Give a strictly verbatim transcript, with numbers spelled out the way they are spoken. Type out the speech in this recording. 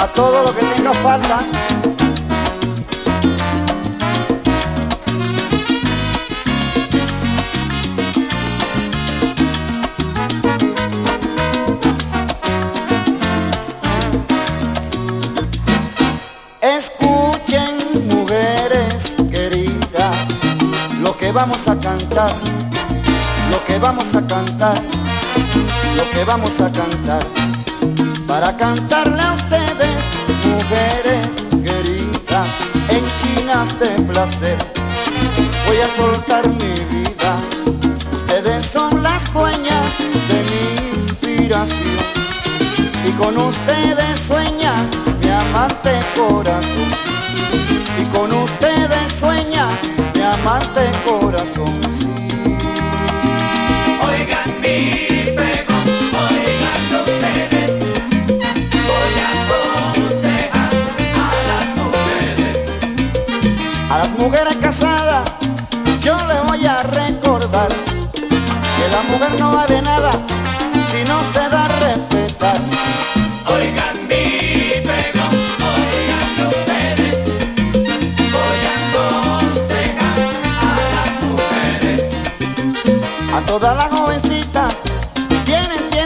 a todo lo que tenga falta. Escuchen, mujeres queridas, lo que vamos a cantar, lo que vamos a cantar, lo que vamos a cantar, para cantarle a ustedes, mujeres queridas, enchinas de placer. Voy a soltar mi vida, ustedes son las dueñas de mi inspiración, y con ustedes sueña mi amante corazón, y con ustedes sueña mi amante corazón. Sí. Oigan mi pregón, oigan ustedes, voy a aconsejar a las mujeres. A las mujeres casadas yo les voy a recordar que la mujer no vale nada si no se da a respetar. Oigan mi pregón, oigan ustedes, voy a aconsejar a las mujeres. A todas las jovencitas